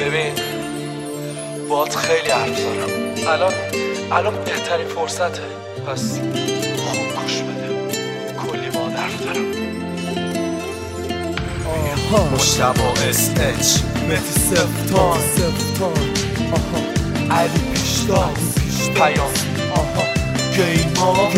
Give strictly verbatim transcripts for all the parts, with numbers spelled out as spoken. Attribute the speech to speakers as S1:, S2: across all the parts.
S1: ببین باهات خیلی حرف دارم. الان الان بهترین فرصته، پس خوب گوش بده، کلی باهات حرف دارم.
S2: مشتبه اس اچ متی سفتان علی پیشتاز
S1: پیام
S2: گیما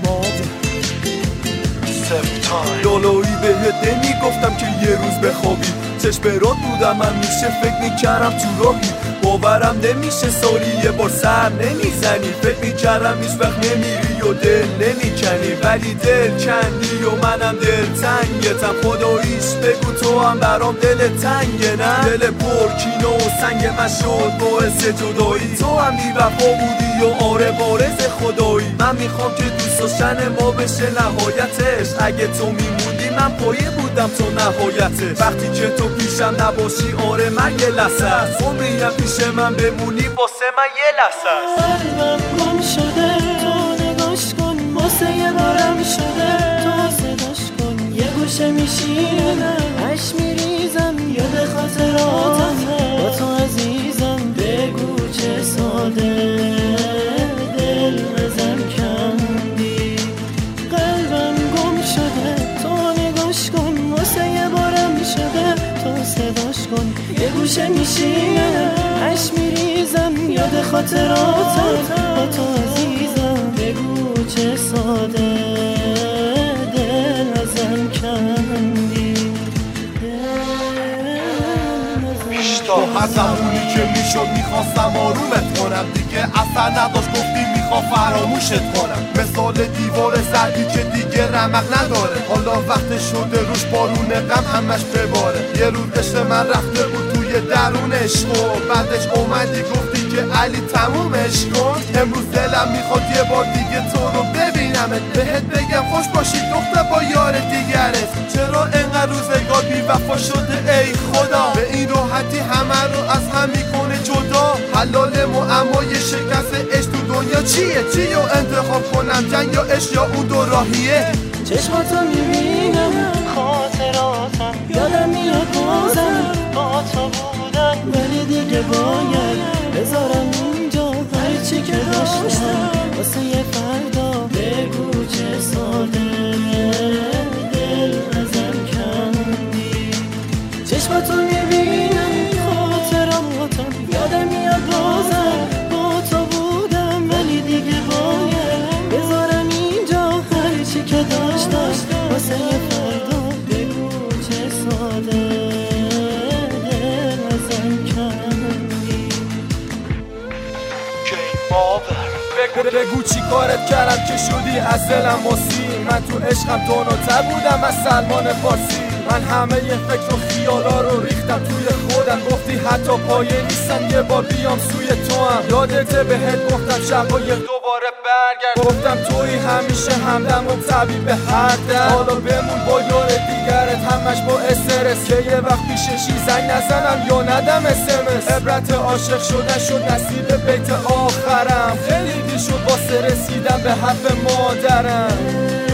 S1: سفتان
S2: لالایی بهت نمیگفتم که یه روز بخوابی، چشم برات بودم من میشه فکر میکردم تو راهی، باورم نمیشه سالی یه بار سر نمیزنی، فکر میکردم هیچ وقت نمیری و دل نمیکنی، ولی دل کندی و منم دل تنگتم، خداییش بگو تو هم برام دل تنگه نه؟ دل پرکینه و سنگ من شد باعث جدایی، تو هم بی وفا بودی و آره بارز خدایی، من میخوام که دوست داشتن ما بشه نهایتش، اگه تو میموندی من پایه بودم تو نهایتش، وقتی که تو پیشم نباشی آره من یه لحظه است، عمریم پیش من بمونی واسه من یه لحظه است.
S3: قلبم گم شده تو نگاش کن، واسه یه بارم شده تو صداش کن، یه گوشه میشینم عشق میریزم یاد خاطراتم با تو عزیزم، بگو چه ساده دل بزن کندی. قلبم گم شده تو نگاش کن، واسه یه بارم شده تو صداش کن، یه گوشه میشینم عشق میریزم یاد خاطراتم با تو عزیزم، بگو چه ساده دل ازم کندی.
S2: از زمونی که میشد میخواستم آرومت کنم، دیگه اثر نداشت گفتی میخوام فراموشت کنم، مثال دیوار زردی که دیگه رمق نداره، حالا وقت شده روش بارون غم همش بباره، یه روز عشق من رفته بود توی درونش و بعدش اومدی گفتی که علی تمومش کن، امروز دلم میخواد یه بار دیگه تو رو ببینمت، بهت بگم خوش باشی دختر با یار دیگرت، چرا انقدر روزگار بی وفا شده ای خدا، به این راحتی همه رو از هم میکنه جدا، حلال معمای شکست عشق تو دنیا چیه؟ چی رو انتخاب کنم جنگ یا عشق یا اون دو راهیه؟
S3: چشماتو میبینم خاطراتم یادم میاد بازم با تو بودن، ولی دیگه باید بذارم اینجا هرچی که داشتم واسه یه فردا، بگو چه ساده دل ازم کندی. چشماتو میبینم خاطراتم یادم میاد بازم با تو بودم، ولی دیگه باید بذارم اینجا هرچی که داشت داشت واسه یه فردا، بگو چه ساده دل ازم کندی.
S2: بگو چی کارت کردم که شدی از دلم واسی، من تو عشقم داناتر بودم از سلمان فارسی، من همه ی فکر و خیالا رو ریختم توی خودم، گفتی حتی پایه نیستم یه بار بیام سوی تو هم، یادته بهت گفتم شبا یه دوباره برگرد، گفتم توی همیشه همدم و طبیب هر در، حالا بمون با یار دیگرت همش با استرس، که یه وقت پیششی زنگ نزنم یا ندم اسمس، عبرت عاشق شدن شد نصیب بیت آخرم، خیلی دیر شد واسه رسیدن به حرف مادرم.